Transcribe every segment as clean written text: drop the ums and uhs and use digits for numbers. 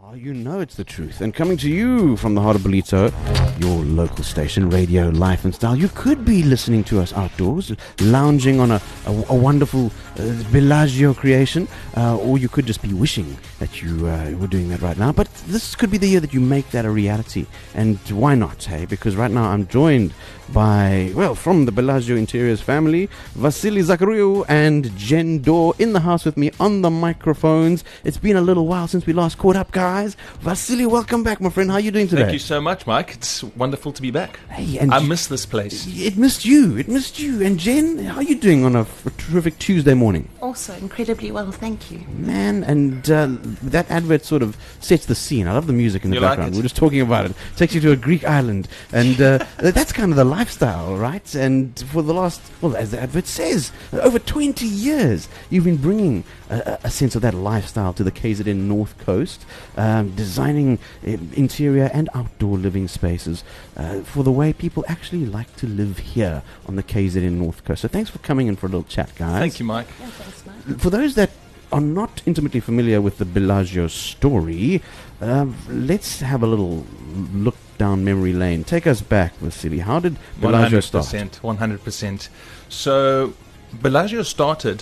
You know it's the truth. And coming to you from the heart of Ballito, your local station, Radio Life and Style. You could be listening to us outdoors, lounging on a wonderful Bellagio creation, or you could just be wishing that you were doing that right now. But this could be the year that you make that a reality. And why not, hey? Because right now I'm joined by, from the Bellagio Interiors family, Vasily Zakariou and Jen Dorr in the house with me on the microphones. It's been a little while since we last caught up, guys. Vasily, welcome back, my friend. How are you doing today? Thank you so much, Mike. It's wonderful to be back. Hey, and I miss this place. It missed you. And Jen, how are you doing on a terrific Tuesday morning? Also incredibly well, thank you. Man, and that advert sort of sets the scene. I love the music in the background. We're just talking about it. Takes you to a Greek island. And that's kind of the lifestyle, right? And for the last, as the advert says, over 20 years, you've been bringing a sense of that lifestyle to the KZN North Coast, designing interior and outdoor living spaces for the way people actually like to live here on the KZN North Coast. So thanks for coming in for a little chat, guys. Thank you, Mike. Yeah, thanks, Mike. For those that are not intimately familiar with the Bellagio story, let's have a little look down memory lane. Take us back, Vasily. How did Bellagio start? 100%. So Bellagio started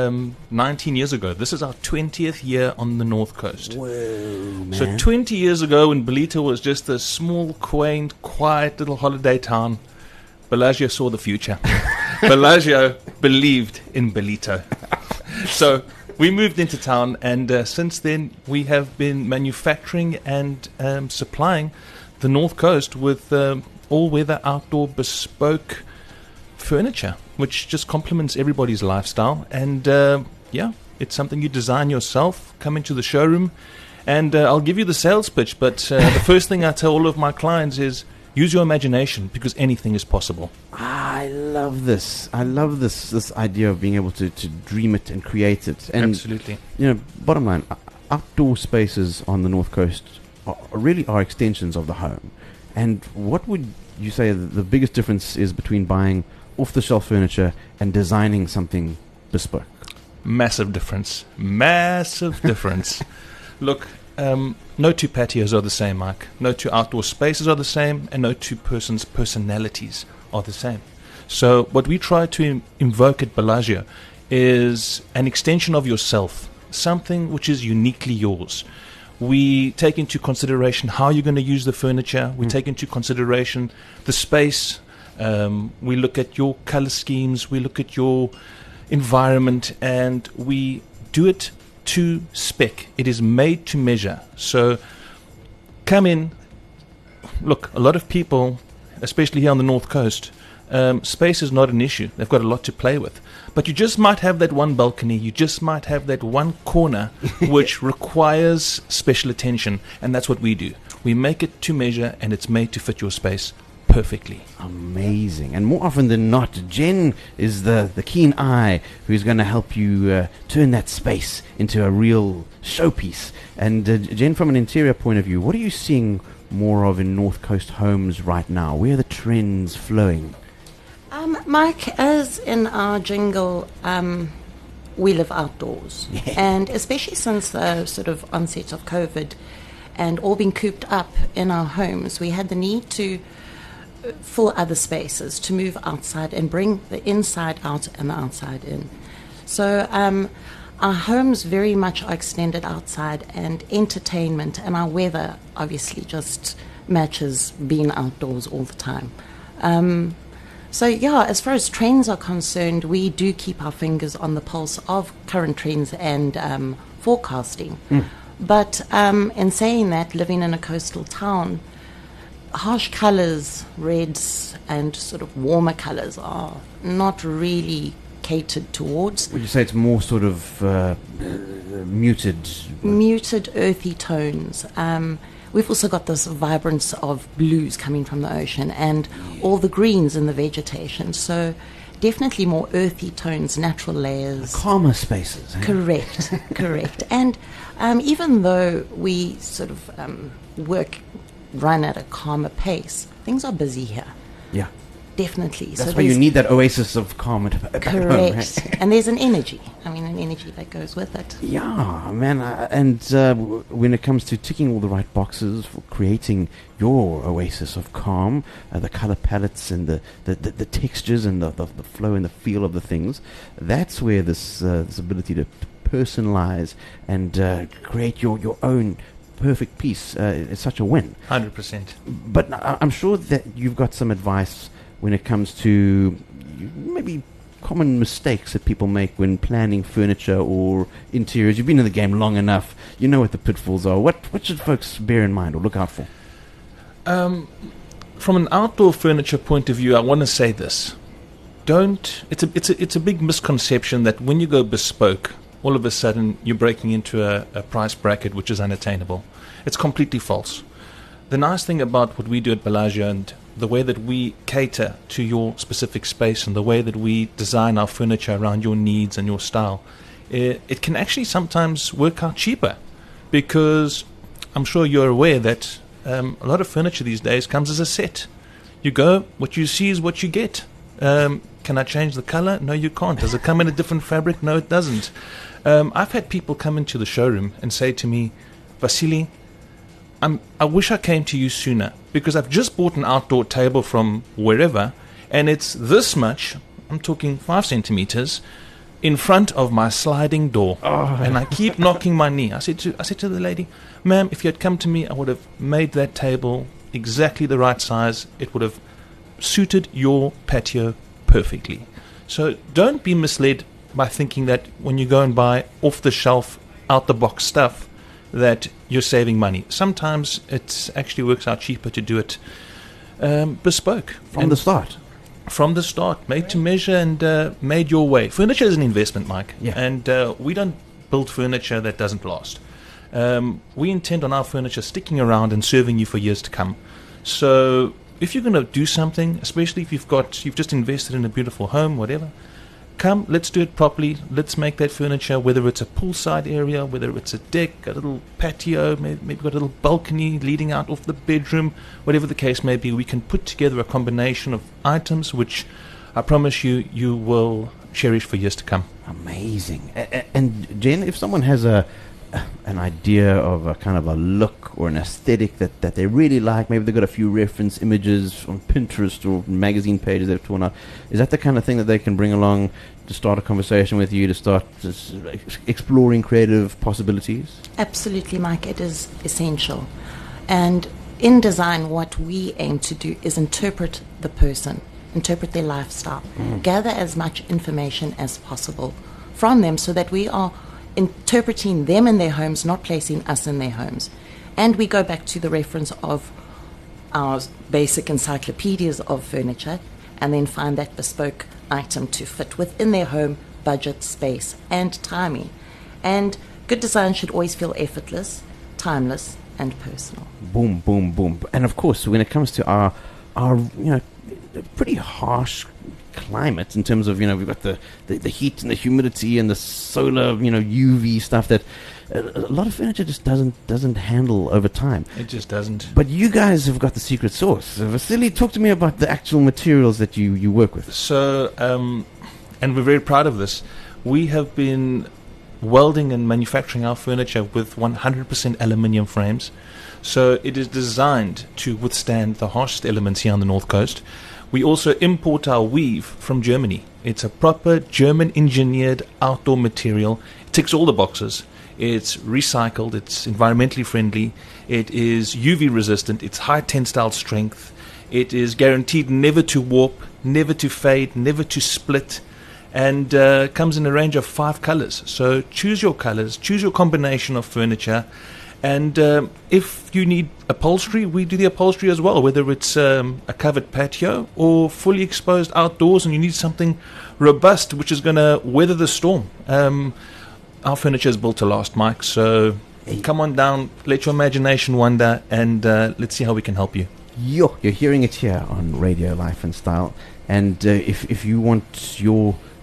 19 years ago. This is our 20th year on the North Coast. Whoa, man. So 20 years ago, when Ballito was just a small, quaint, quiet little holiday town, Bellagio saw the future. Bellagio believed in Ballito. So we moved into town, and since then we have been manufacturing and supplying the North Coast with all-weather, outdoor, bespoke furniture, which just complements everybody's lifestyle. And it's something you design yourself. Come into the showroom, and I'll give you the sales pitch, but the first thing I tell all of my clients is use your imagination, because anything is possible. I love this. This idea of being able to dream it and create it. And, absolutely. Bottom line, outdoor spaces on the North Coast really are extensions of the home. And what would you say the biggest difference is between buying off-the-shelf furniture and designing something bespoke? Massive difference. Look, no two patios are the same, Mike. No two outdoor spaces are the same, and no two persons' personalities are the same. So what we try to invoke at Bellagio is an extension of yourself, something which is uniquely yours. We take into consideration how you're going to use the furniture. We take into consideration the space. We look at your color schemes. We look at your environment, and we do it to spec. It is made to measure. So come in. Look, a lot of people, especially here on the North Coast, space is not an issue. They've got a lot to play with. But you just might have that one balcony. You just might have that one corner which requires special attention. And that's what we do. We make it to measure, and it's made to fit your space perfectly. Amazing. And more often than not, Jen is the keen eye who's going to help you turn that space into a real showpiece. And Jen, from an interior point of view, what are you seeing more of in North Coast homes right now? Where are the trends flowing? Mike, as in our jingle, we live outdoors. Yeah. And especially since the sort of onset of COVID and all being cooped up in our homes, we had the need to fill other spaces, to move outside and bring the inside out and the outside in. So our homes very much are extended outside, and entertainment and our weather obviously just matches being outdoors all the time. As far as trends are concerned, we do keep our fingers on the pulse of current trends and forecasting. But in saying that, living in a coastal town, harsh colors, reds and sort of warmer colors are not really catered towards. Would you say it's more sort of muted? Muted, earthy tones. We've also got this vibrance of blues coming from the ocean and all the greens in the vegetation. So definitely more earthy tones, natural layers. Calmer spaces. Eh? Correct. And even though we sort of run at a calmer pace, things are busy here. Yeah. definitely. That's why you need that oasis of calm at home. Correct. Right? And there's an energy. I mean, an energy that goes with it. Yeah, man. When it comes to ticking all the right boxes for creating your oasis of calm, the color palettes and the textures and the flow and the feel of the things, that's where this ability to personalize and create your own perfect piece is such a win. 100%. But I'm sure that you've got some advice when it comes to maybe common mistakes that people make when planning furniture or interiors. You've been in the game long enough. You know what the pitfalls are. What should folks bear in mind or look out for? From an outdoor furniture point of view, I want to say this. It's a big misconception that when you go bespoke, all of a sudden you're breaking into a price bracket which is unattainable. It's completely false. The nice thing about what we do at Bellagio and the way that we cater to your specific space and the way that we design our furniture around your needs and your style, it can actually sometimes work out cheaper, because I'm sure you're aware that a lot of furniture these days comes as a set. You go, what you see is what you get. Can I change the color? No, you can't. Does it come in a different fabric? No, it doesn't. I've had people come into the showroom and say to me, Vasily, I wish I came to you sooner, because I've just bought an outdoor table from wherever, and it's this much, I'm talking 5 centimeters, in front of my sliding door. And I keep knocking my knee. I said to the lady, ma'am, if you had come to me, I would have made that table exactly the right size. It would have suited your patio perfectly. So don't be misled by thinking that when you go and buy off-the-shelf, out-the-box stuff, that you're saving money. Sometimes it actually works out cheaper to do it bespoke. From the start. From the start, made to measure and made your way. Furniture is an investment, Mike. Yeah. And we don't build furniture that doesn't last. We intend on our furniture sticking around and serving you for years to come. So if you're going to do something, especially if you've just invested in a beautiful home, whatever, come, let's do it properly. Let's make that furniture, whether it's a poolside area, whether it's a deck, a little patio, maybe got a little balcony leading out off the bedroom, whatever the case may be, we can put together a combination of items which I promise you will cherish for years to come. Amazing. And Jen, if someone has an idea of a kind of a look or an aesthetic that they really like, maybe they've got a few reference images on Pinterest or magazine pages they've torn out, is that the kind of thing that they can bring along to start a conversation with you, to start exploring creative possibilities? Absolutely, Mike. It is essential. And in design, what we aim to do is interpret the person, interpret their lifestyle, gather as much information as possible from them so that we are interpreting them in their homes, not placing us in their homes. And we go back to the reference of our basic encyclopedias of furniture and then find that bespoke item to fit within their home, budget, space, and timing. And good design should always feel effortless, timeless, and personal. Boom, boom, boom. And of course, when it comes to our pretty harsh climate in terms of, we've got the heat and the humidity and the solar, UV stuff that a lot of furniture just doesn't handle over time. It just doesn't. But you guys have got the secret sauce. Vasily, talk to me about the actual materials that you work with. So, and we're very proud of this. We have been welding and manufacturing our furniture with 100% aluminium frames. So it is designed to withstand the harshest elements here on the North Coast. We also import our weave from Germany. It's a proper German-engineered outdoor material. It ticks all the boxes. It's recycled. It's environmentally friendly. It is UV resistant. It's high tensile strength. It is guaranteed never to warp, never to fade, never to split, and comes in a range of 5 colors. So choose your colors, choose your combination of furniture. And if you need upholstery, we do the upholstery as well, whether it's a covered patio or fully exposed outdoors and you need something robust which is going to weather the storm. Our furniture is built to last, Mike, so come on down, let your imagination wander, and let's see how we can help you. You're hearing it here on Radio Life and Style. And if you want your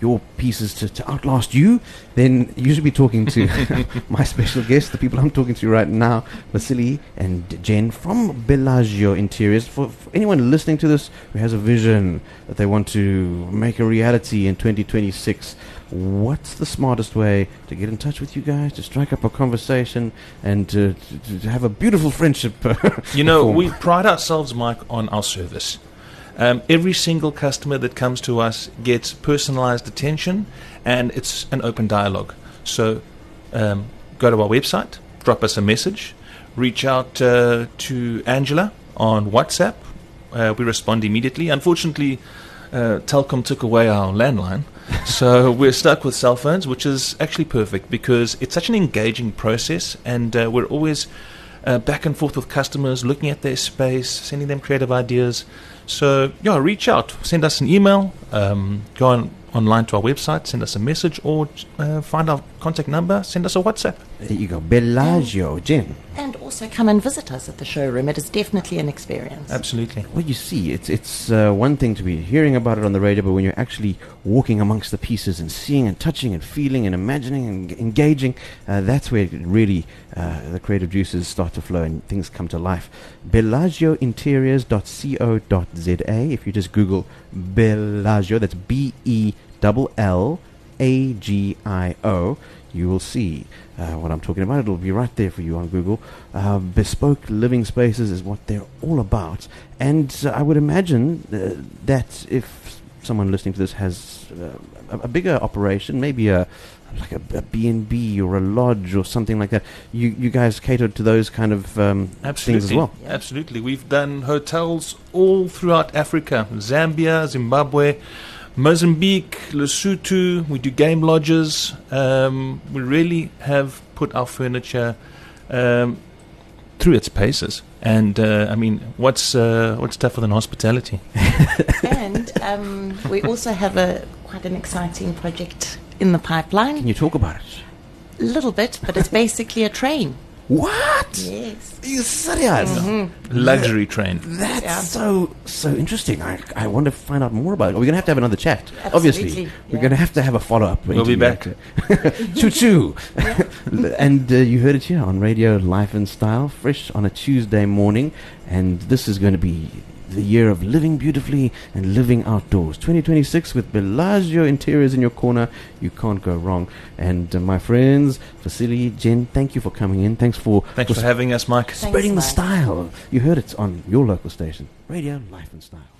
your pieces to outlast you, then you should be talking to my special guest, the people I'm talking to right now, Vasily and Jen from Bellagio Interiors. For anyone listening to this who has a vision that they want to make a reality in 2026, what's the smartest way to get in touch with you guys, to strike up a conversation, and to have a beautiful friendship? We pride ourselves, Mike, on our service. Every single customer that comes to us gets personalized attention, and it's an open dialogue. So go to our website, drop us a message, reach out to Angela on WhatsApp. We respond immediately. Unfortunately, Telkom took away our landline. So we're stuck with cell phones, which is actually perfect because it's such an engaging process, and we're always back and forth with customers, looking at their space, sending them creative ideas. So, reach out, send us an email, go online to our website, send us a message, or find our contact number, send us a WhatsApp. There you go, Bellagio, Jen. And also come and visit us at the showroom. It is definitely an experience. Absolutely. Well, you see, it's one thing to be hearing about it on the radio, but when you're actually walking amongst the pieces and seeing and touching and feeling and imagining and engaging, that's where it really the creative juices start to flow and things come to life. BellagioInteriors.co.za. If you just Google Bellagio, that's BELLAGIO, you will see what I'm talking about. It'll be right there for you on Google. Bespoke living spaces is what they're all about. And I would imagine that if someone listening to this has a bigger operation, maybe like a B&B or a lodge or something like that, you guys cater to those kind of things as well. Yeah. Absolutely. We've done hotels all throughout Africa, Zambia, Zimbabwe, Mozambique, Lesotho. We do game lodges. We really have put our furniture through its paces. And what's tougher than hospitality? And we also have quite an exciting project in the pipeline. Can you talk about it? A little bit, but it's basically a train. What? Yes. Are you serious? Mm-hmm. Luxury train. That's so interesting. I want to find out more about it. We're going to have to have another chat. Absolutely. Obviously. We're going to have a follow-up. We'll be back. Choo-choo. And you heard it here on Radio Life and Style, fresh on a Tuesday morning. And this is going to be the year of living beautifully and living outdoors. 2026 with Bellagio Interiors in your corner. You can't go wrong. And my friends, Vasily, Jen, thank you for coming in. Thanks for having us, Mike. Spreading Thanks, the Mike. style. You heard it on your local station, Radio Life and Style.